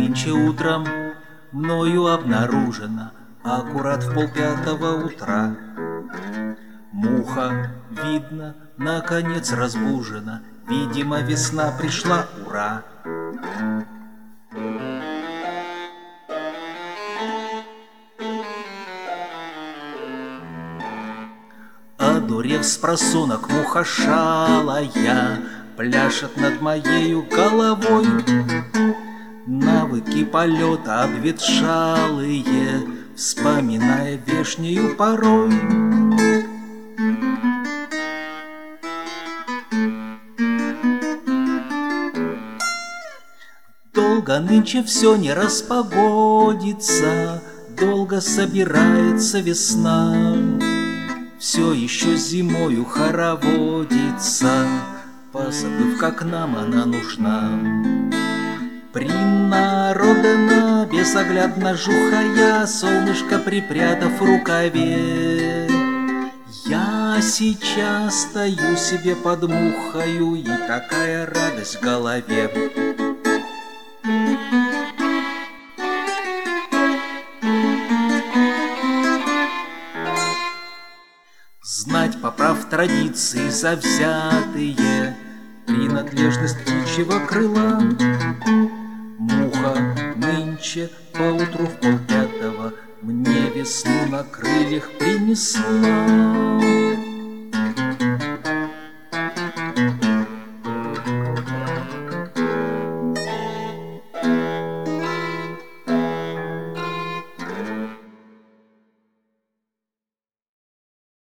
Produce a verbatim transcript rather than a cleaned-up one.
Нынче утром мною обнаружено, аккурат в полпятого утра. Муха, видно, наконец разбужена, видимо, весна пришла, ура! Одурев с просонок, муха шалая пляшет над моею головой. Навыки полета обветшалые, вспоминая вешнюю порой. Долго нынче все не распогодится, долго собирается весна. Все еще зимою хороводится, позабыв, как нам она нужна. Принародена, безоглядно жухая, солнышко припрятав в рукаве. Я сейчас стою себе под мухою, и такая радость в голове. Знать, поправ традиции завзятые, принадлежность птичьего крыла. Муха нынче поутру в полпятого мне весну на крыльях принесла.